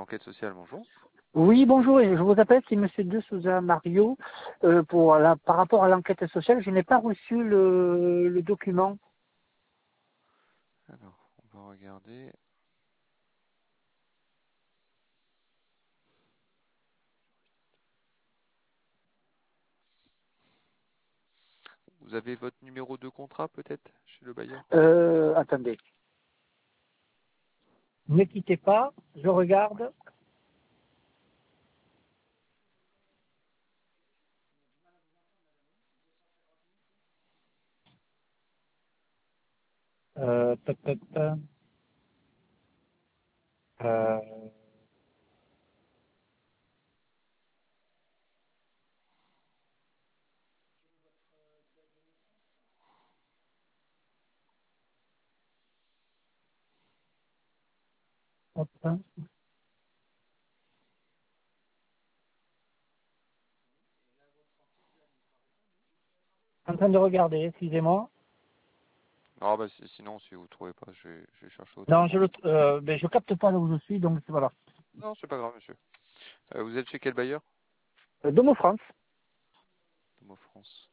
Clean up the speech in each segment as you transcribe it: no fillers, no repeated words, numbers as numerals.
enquête sociale, bonjour. Oui, bonjour, et je vous appelle, c'est Monsieur De Souza Mario. Par rapport à l'enquête sociale, je n'ai pas reçu le document. Alors, on va regarder. Vous avez votre numéro de contrat peut-être chez le bailleur? Attendez. Ne quittez pas, je regarde. Ta, ta, ta. Euh, hop, hein. En train de regarder, excusez-moi. Ah bah sinon, si vous ne trouvez pas, je vais chercher Non, autrement. je capte pas là où je suis, donc voilà. Non, c'est pas grave, monsieur. Vous êtes chez quel bailleur? Domo France. Domo France.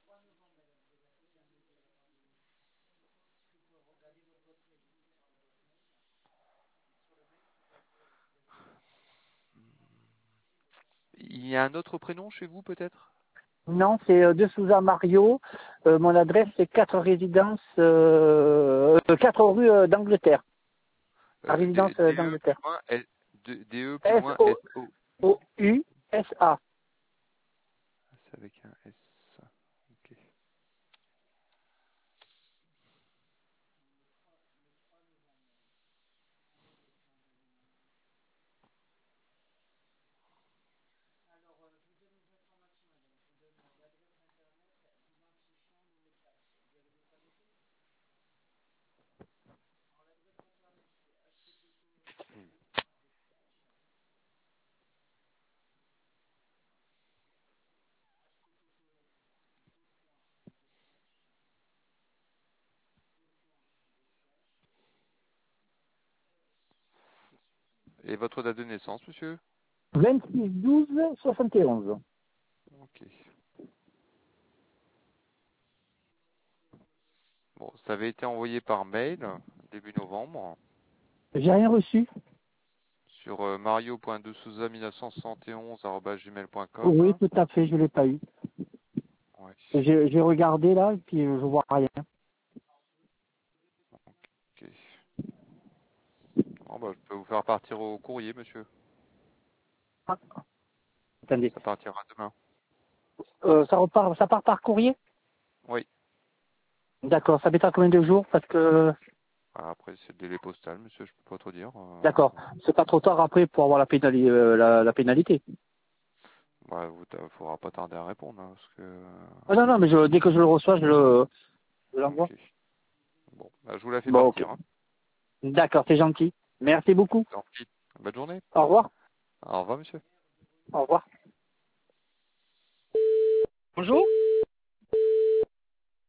Il y a un autre prénom chez vous peut-être? Non, c'est De Souza Mario. Mon adresse, c'est 4 résidences, 4 rue d'Angleterre. La résidence DE plus d'Angleterre. loin, DE plus loin, SO. S-O-O-U-S-A. C'est avec un S. Ok. Et votre date de naissance, monsieur? 26-12-71. Ok. Bon, ça avait été envoyé par mail début novembre J'ai rien reçu. sur mario.desouza1971@gmail.com. Oui, tout à fait, je l'ai pas eu. Ouais. J'ai regardé là, et puis je vois rien. Ok. Bon, bah, je peux vous faire partir au courrier, monsieur. Ah, attendez. Ça partira demain. Ça part par courrier? Oui. D'accord, ça mettra combien de jours? Parce que, Après, c'est le délai postal, monsieur, je peux pas trop dire. d'accord, c'est pas trop tard après pour avoir la pénalité. Bah, faudra pas tarder à répondre, hein, parce que. Ah, non, non, mais dès que je le reçois, je l'envoie. Ok. Bon, bah, je vous la fais Bon, ok. partir. Hein. D'accord, c'est gentil. Merci beaucoup. Tant pis. Bonne journée. Au revoir. Au revoir, monsieur. Au revoir. Bonjour.